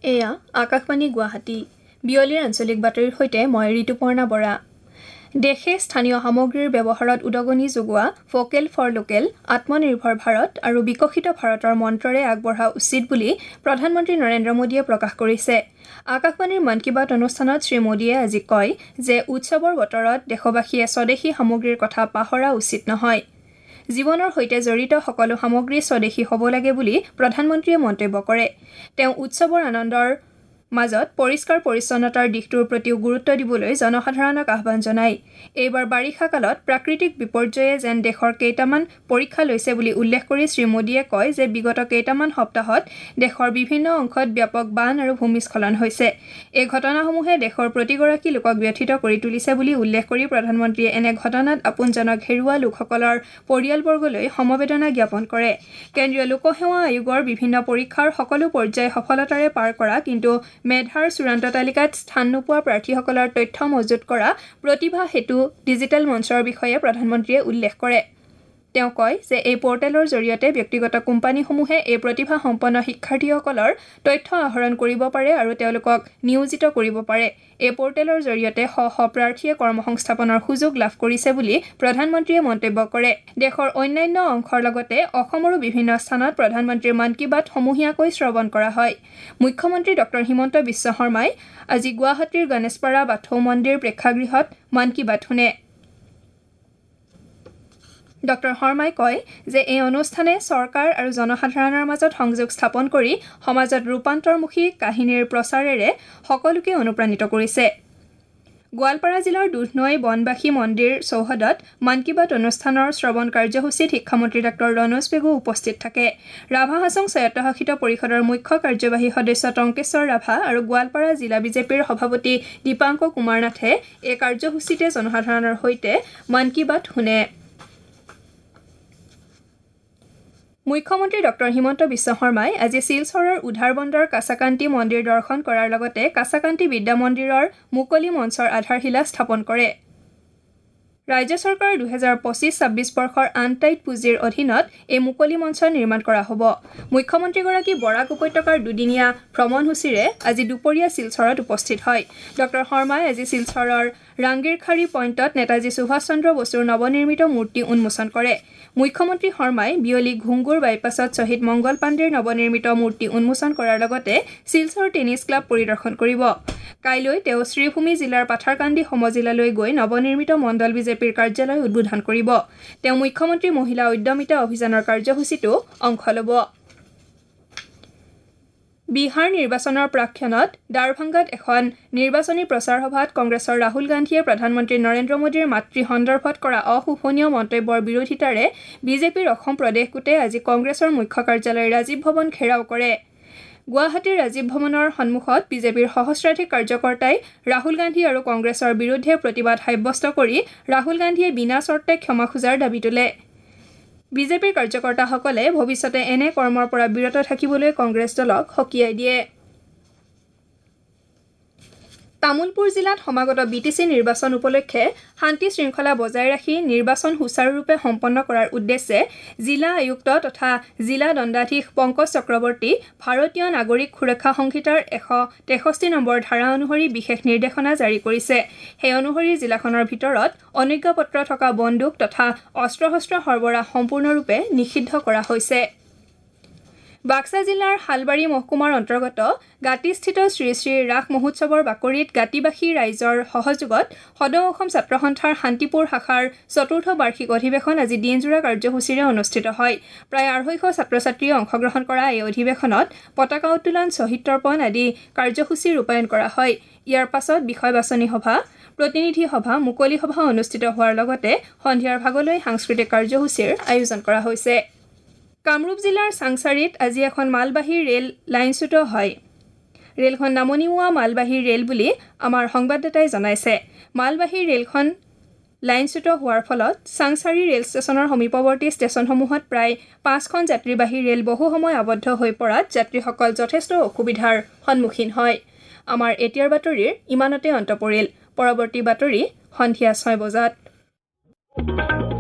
এয়া আকাশবাণী গুৱাহাটী বিয়লিৰ আঞ্চলিক বাতৰিৰ সৈতে মই ঋতুপৰ্ণা বৰা। দেশে স্থানীয় সামগ্ৰীৰ ব্যৱহাৰত উদগনি যোগোৱা ভোকেল ফৰ লোকেল, আত্মনিৰ্ভৰ ভাৰত আৰু বিকশিত ভাৰতৰ মন্ত্ৰৰে আগবঢ়া উচিত বুলি প্ৰধানমন্ত্ৰী নৰেন্দ্ৰ মোদীয়ে প্ৰকাশ কৰিছে। আকাশবাণীৰ মন কী বাত অনুষ্ঠানত শ্ৰী মোদীয়ে আজি কয় যে উৎসৱৰ বতৰত দেশবাসীয়ে স্বদেশী সামগ্ৰীৰ কথা পাহৰা উচিত নহয়। জীৱনৰ সৈতে জড়িত সকলো সামগ্ৰী স্বদেশী হ'ব লাগে বুলি প্ৰধানমন্ত্ৰীয়ে মন্তব্য কৰে। তেওঁ উৎসৱৰ আনন্দৰ মাজত পৰিষ্কাৰ পৰিচ্ছন্নতাৰ দিশটোৰ প্ৰতিও গুৰুত্ব দিবলৈ জনসাধাৰণক আহ্বান জনায়। এইবাৰ বাৰিষা কালত প্ৰাকৃতিক বিপৰ্যয়ে যেন দেশৰ কেইটামান পৰীক্ষা লৈছে বুলি উল্লেখ কৰি শ্ৰী মোদীয়ে কয় যে বিগত কেইটামান সপ্তাহত দেশৰ বিভিন্ন অংশত ব্যাপক বান আৰু ভূমিস্খলন হৈছে। এই ঘটনাসমূহে দেশৰ প্ৰতিগৰাকী লোকক ব্যথিত কৰি তুলিছে বুলি উল্লেখ কৰি প্ৰধানমন্ত্ৰীয়ে এনে ঘটনাত আপোনজনক হেৰুওৱা লোকসকলৰ পৰিয়ালবৰ্গলৈ সমবেদনা জ্ঞাপন কৰে। কেন্দ্ৰীয় লোকসেৱা আয়োগৰ বিভিন্ন পৰীক্ষাৰ সকলো পৰ্যায় সফলতাৰে পাৰ কৰা কিন্তু মেধাৰ চূড়ান্ত তালিকাত স্থান নোপোৱা প্ৰাৰ্থীসকলৰ তথ্য মজুত কৰা প্ৰতিভা সেতু ডিজিটেল মঞ্চৰ বিষয়ে প্ৰধানমন্ত্ৰীয়ে উল্লেখ কৰে। তেওঁ কয় যে এই পৰ্টেলৰ জৰিয়তে ব্যক্তিগত কোম্পানীসমূহে এই প্ৰতিভা সম্পন্ন শিক্ষাৰ্থীসকলৰ তথ্য আহৰণ কৰিব পাৰে আৰু তেওঁলোকক নিয়োজিত কৰিব পাৰে। এই পৰ্টেলৰ জৰিয়তে শ শ প্ৰাৰ্থীয়ে কৰ্মসংস্থাপনৰ সুযোগ লাভ কৰিছে বুলি প্ৰধানমন্ত্ৰীয়ে মন্তব্য কৰে। দেশৰ অন্যান্য অংশৰ লগতে অসমৰো বিভিন্ন স্থানত প্ৰধানমন্ত্ৰীৰ মন কী বাত সমূহীয়াকৈ শ্ৰৱণ কৰা হয়। মুখ্যমন্ত্ৰী ডক্টৰ হিমন্ত বিশ্ব শৰ্মাই আজি গুৱাহাটীৰ গণেশপাৰা বাথৌ মন্দিৰ প্ৰেক্ষাগৃহত মন কী বাত শুনে। ডক্টৰ শৰ্মাই কয় যে এই অনুষ্ঠানে চৰকাৰ আৰু জনসাধাৰণৰ মাজত সংযোগ স্থাপন কৰি সমাজত ৰূপান্তৰমুখী কাহিনীৰ প্ৰচাৰেৰে সকলোকে অনুপ্ৰাণিত কৰিছে। গোৱালপাৰা জিলাৰ দুধনৈ বনবাসী মন্দিৰ চৌহদত মন কী বাত অনুষ্ঠানৰ শ্ৰৱণ কাৰ্যসূচীত শিক্ষামন্ত্ৰী ডক্টৰ ৰণোজ পেগু উপস্থিত থাকে। ৰাভা হাছং স্বায়ত্তশাসিত পৰিষদৰ মুখ্য কাৰ্যবাহী সদস্য টংকেশ্বৰ ৰাভা আৰু গোৱালপাৰা জিলা বিজেপিৰ সভাপতি দীপাংক কুমাৰ নাথে এই কাৰ্যসূচীতে জনসাধাৰণৰ সৈতে মন কী বাত শুনে। মুখ্যমন্ত্ৰী ডক্টৰ হিমন্ত বিশ্ব শৰ্মাই আজি শিলচৰৰ উধাৰবন্দৰ কাছাকান্তি মন্দিৰ দৰ্শন কৰাৰ লগতে কাছাকান্তি বিদ্যা মন্দিৰৰ মুকলি মঞ্চৰ আধাৰশিলা স্থাপন কৰে। ৰাজ্য চৰকাৰৰ 2025-26 বৰ্ষৰ আনটাইড পুঁজিৰ অধীনত এই মুকলি মঞ্চ নিৰ্মাণ কৰা হ'ব। মুখ্যমন্ত্ৰীগৰাকী বৰাক উপত্যকাৰ দুদিনীয়া ভ্ৰমণসূচীৰে আজি দুপৰীয়া শিলচৰত উপস্থিত হয়। ডক্টৰ শৰ্মাই আজি শিলচৰৰ ৰাংগিৰখাৰী পইণ্টত নেতাজী সুভাষ চন্দ্ৰ বসুৰ নৱনিৰ্মিত মূৰ্তি উন্মোচন কৰে। মুখ্যমন্ত্ৰী শৰ্মাই বিয়লি ঘুংগুৰ বাইপাছত শ্বহীদ মংগল পাণ্ডেৰ নৱনিৰ্মিত মূৰ্তি উন্মোচন কৰাৰ লগতে শিলচৰ টেনিছ ক্লাব পৰিদৰ্শন কৰিব। কাইলৈ তেওঁ শ্ৰীভূমি জিলাৰ পাথাৰকান্দি সমজিলালৈ গৈ নৱনিৰ্মিত মণ্ডল বিজেপিৰ কাৰ্যালয় উদ্বোধন কৰিব। তেওঁ মুখ্যমন্ত্ৰী মহিলা উদ্যমিতা অভিযানৰ কাৰ্যসূচীতো অংশ ল'ব। বিহাৰ নিৰ্বাচনৰ প্ৰাক্ষণত দাৰভাংগাত এখন নিৰ্বাচনী প্ৰচাৰ সভাত কংগ্ৰেছৰ ৰাহুল গান্ধীয়ে প্ৰধানমন্ত্ৰী নৰেন্দ্ৰ মোদীৰ মাতৃ সন্দৰ্ভত কৰা অশোভনীয় মন্তব্যৰ বিৰোধিতাৰে বিজেপিৰ অসম প্ৰদেশ গোটে আজি কংগ্ৰেছৰ মুখ্য কাৰ্যালয় ৰাজীৱ ভৱন ঘেৰাও কৰে। গুৱাহাটীৰ ৰাজীৱ ভৱনৰ সন্মুখত বিজেপিৰ সহস্ৰাধিক কাৰ্যকৰ্তাই ৰাহুল গান্ধী আৰু কংগ্ৰেছৰ বিৰুদ্ধে প্ৰতিবাদ সাব্যস্ত কৰি ৰাহুল গান্ধীয়ে বিনা চৰ্তে ক্ষমা খোজাৰ দাবী তোলে। বিজেপিৰ কাৰ্যকৰ্তাসকলে ভৱিষ্যতে এনে কৰ্মৰ পৰা বিৰত থাকিবলৈ কংগ্ৰেছ দলক সকীয়াই দিয়ে। তামুলপুৰ জিলাত সমাগত বিটিচি নিৰ্বাচন উপলক্ষে শান্তি শৃংখলা বজাই ৰাখি নিৰ্বাচন সুচাৰুৰূপে সম্পন্ন কৰাৰ উদ্দেশ্যে জিলা আয়ুক্ত তথা জিলা দণ্ডাধীশ পংকজ চক্ৰৱৰ্তী ভাৰতীয় নাগৰিক সুৰক্ষা সংহিতাৰ 163 নম্বৰ ধাৰা অনুসৰি বিশেষ নিৰ্দেশনা জাৰি কৰিছে। সেই অনুসৰি জিলাখনৰ ভিতৰত অনুজ্ঞাপত্ৰ থকা বন্দুক তথা অস্ত্ৰ-শস্ত্ৰ সৰবৰাহ সম্পূৰ্ণৰূপে নিষিদ্ধ কৰা হৈছে। বাক্সা জিলাৰ শালবাৰী মহকুমাৰ অন্তৰ্গত গাতিস্থিত শ্ৰী শ্ৰী ৰাস মহোৎসৱৰ বাকৰিত গাতিবাসী ৰাইজৰ সহযোগত সদৌ অসম ছাত্ৰ সন্থাৰ শান্তিপুৰ শাখাৰ 4ৰ্থ বাৰ্ষিক অধিৱেশন আজি দিনজোৰা কাৰ্যসূচীৰে অনুষ্ঠিত হয়। প্ৰায় 250 ছাত্ৰ-ছাত্ৰীয়ে অংশগ্ৰহণ কৰা এই অধিৱেশনত পতাকা উত্তোলন, শ্বহীদ তৰ্পণ আদি কাৰ্যসূচী ৰূপায়ণ কৰা হয়। ইয়াৰ পাছত বিষয় বাছনি সভা, প্ৰতিনিধি সভা, মুকলি সভা অনুষ্ঠিত হোৱাৰ লগতে সন্ধিয়াৰ ভাগলৈ সাংস্কৃতিক কাৰ্যসূচীৰ আয়োজন কৰা হৈছে। কামৰূপ জিলাৰ চাংচাৰীত আজি এখন মালবাহী ৰেল লাইনচ্যুত হয়। ৰেলখন নামনিমুৱা মালবাহী ৰেল বুলি আমাৰ সংবাদদাতাই জনাইছে। মালবাহী ৰেলখন লাইনচ্যুত হোৱাৰ ফলত চাংচাৰী ৰেল ষ্টেচনৰ সমীপৱৰ্তী ষ্টেচনসমূহত প্ৰায় 5খন যাত্ৰীবাহী ৰেল বহু সময় আবদ্ধ হৈ পৰাত যাত্ৰীসকল যথেষ্ট অসুবিধাৰ সন্মুখীন হয়। আমাৰ এতিয়াৰ বাতৰিৰ ইমানতে অন্ত পৰিল। পৰৱৰ্তী বাতৰি সন্ধিয়া 6 বজাত।